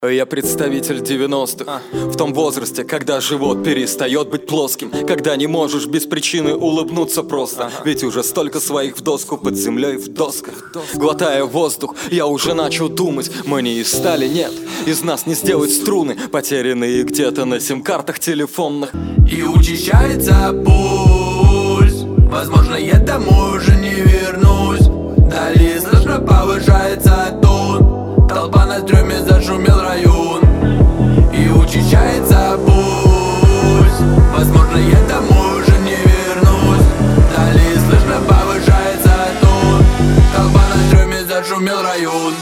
Я представитель 90-х, в том возрасте, когда живот перестает быть плоским, когда не можешь без причины улыбнуться просто. Ведь уже столько своих в доску под землей в досках. Глотая воздух, я уже начал думать: мы не из стали, нет, из нас не сделать струны, потерянные где-то на сим-картах телефонных. И учащается пульс, возможно, я домой уже не вернусь. Далее слышно повышается тон, толпа на стрёме, зашумел район. И учащается пульс, возможно, я домой уже не вернусь. Далее слышно повышается тон, толпа на стрёме, зашумел район.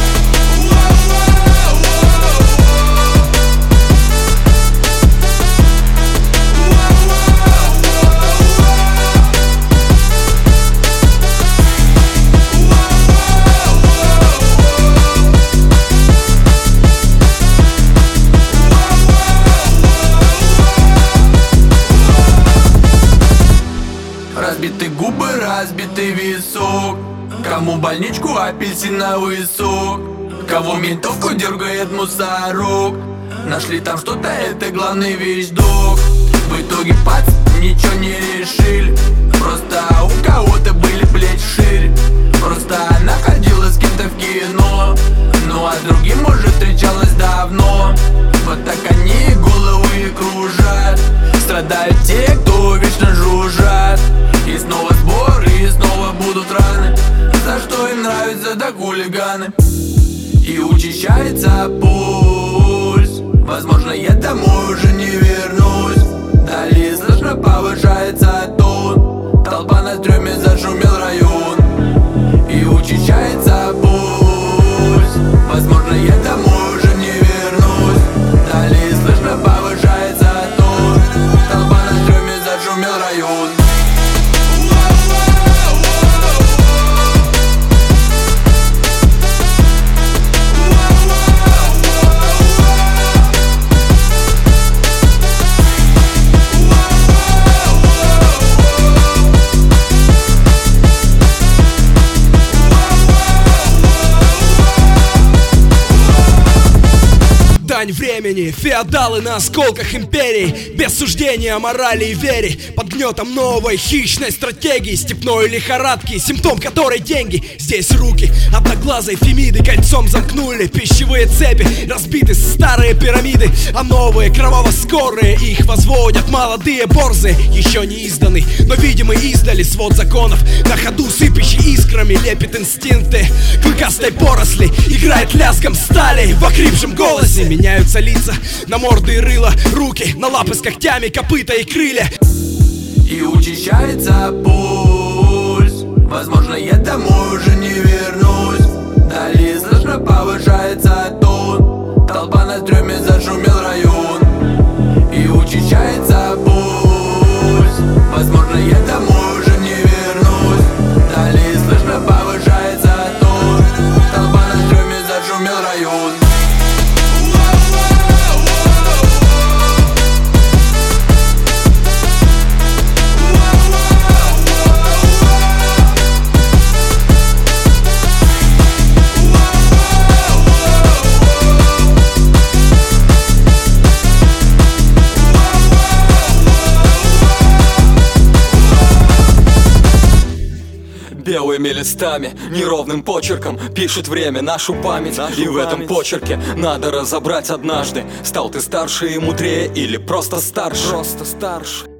Разбиты губы, разбитый висок. Кому больничку, апельсиновый сок. Кого ментовку дергает мусорок. Нашли там что-то, это главный вещдок. В итоге пац, ничего не решили. Просто у кого-то были плечи шире. Просто она ходила с кем-то в кино. Ну а другим уже встречалась давно. Вот так они головы кружат. Страдают те, кто вечно жужжат. И снова сбор, и снова будут раны. За что им нравятся да хулиганы. И учащается пульс, возможно, я домой уже не вернусь. Далее слышно повышается тон, толпа на стрёме, зашумел район. И учащается пульс, возможно, я домой уже не вернусь. Далее слышно повышается тон, толпа на стрёме, зашумел район. Дань времени, феодалы на осколках империй, без суждения, морали и вере, под гнетом новой хищной стратегии, степной лихорадки, симптом которой деньги. Здесь руки одноглазой фемиды кольцом замкнули, пищевые цепи разбиты, старые пирамиды, а новые кроваво-скорые их возводят молодые борзы, еще не изданный, но видимый издали свод законов, на ходу сыпящий искрами лепит инстинкты клыкастой поросли, играет лязгом стали в охрипшем голосе. Меняются лица на морды и рыла, руки на лапы с когтями, копыта и крылья. И учащается пульс, возможно, я домой уже не вернусь. Далее слышно повышается тон, толпа на стрёме, зашумел район. И учащается пульс, возможно, я домой уже не вернусь. Далее слышно повышается тон, толпа на стрёме, зашумел район. Белыми листами, неровным почерком пишет время нашу память. И в этом почерке надо разобрать однажды: стал ты старше и мудрее или просто старше? Просто старше.